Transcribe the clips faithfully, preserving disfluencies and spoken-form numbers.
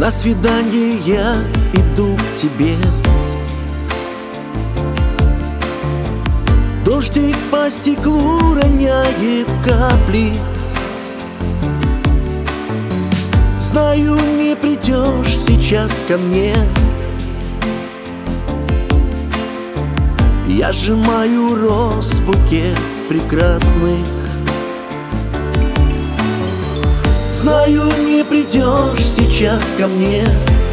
На свидание я иду к тебе. Дождик по стеклу роняет капли. Знаю, не придешь сейчас ко мне. Я сжимаю роз букет прекрасных. Знаю, не придешь сейчас ко мне.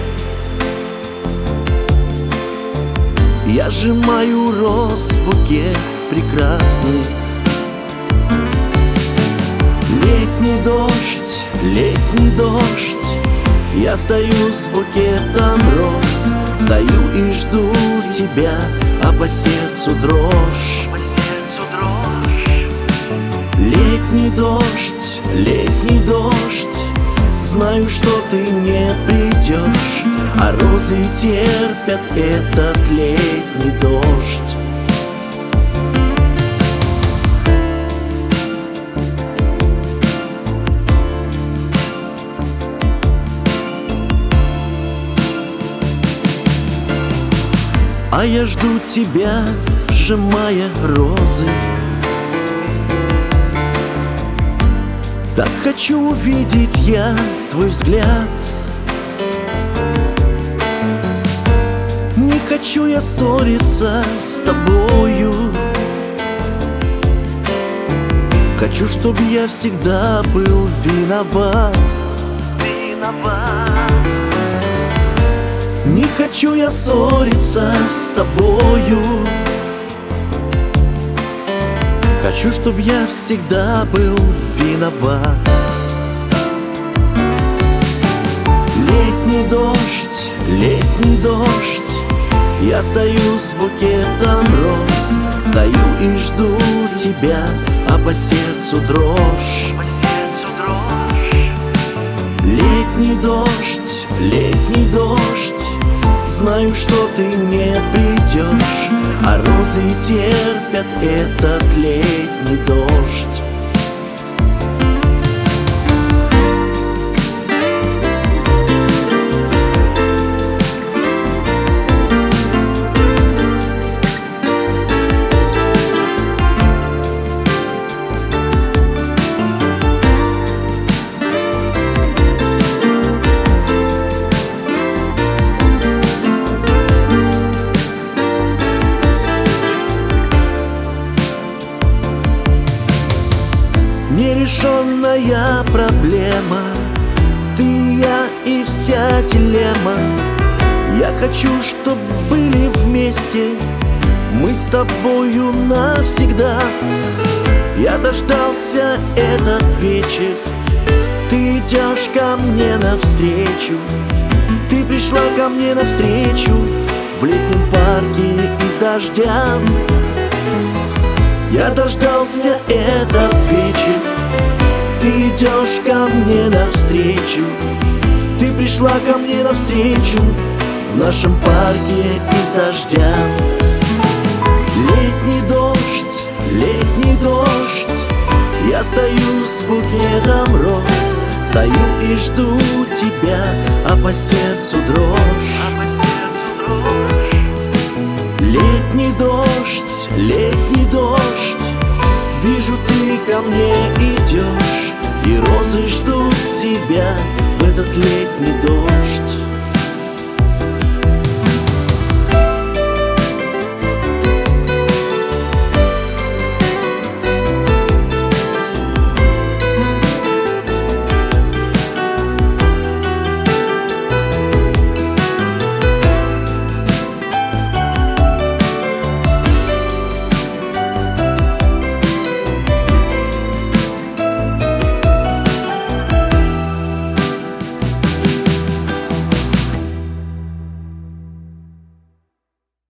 Я сжимаю роз букет прекрасных. Летний дождь, летний дождь, я стою с букетом роз. Стою и жду тебя, а по сердцу дрожь. Летний дождь, летний дождь, знаю, что ты не придешь, а розы терпят этот летний дождь. А я жду тебя, сжимая розы. Так хочу увидеть я твой взгляд. Не хочу я ссориться с тобою. Хочу, чтобы я всегда был виноват. Виноват. Не хочу я ссориться с тобою. Хочу, чтоб я всегда был виноват. Летний дождь, летний дождь, я стою с букетом роз. Стою и жду тебя, а по сердцу дрожь. Летний дождь, летний дождь, знаю, что ты не придешь, а розы терпят этот летний дождь. Нерешенная проблема, ты, я и вся дилемма. Я хочу, чтоб были вместе мы с тобою навсегда. Я дождался этот вечер, ты идешь ко мне навстречу. Ты пришла ко мне навстречу в летнем парке из дождя. Я дождался этот вечер, ты идешь ко мне навстречу. Ты пришла ко мне навстречу в нашем парке из дождя. Летний дождь, летний дождь, я стою с букетом роз. Стою и жду тебя, а по сердцу дрожь. Летний дождь, летний дождь, вижу, ты ко мне идешь, и розы ждут тебя в этот летний дождь.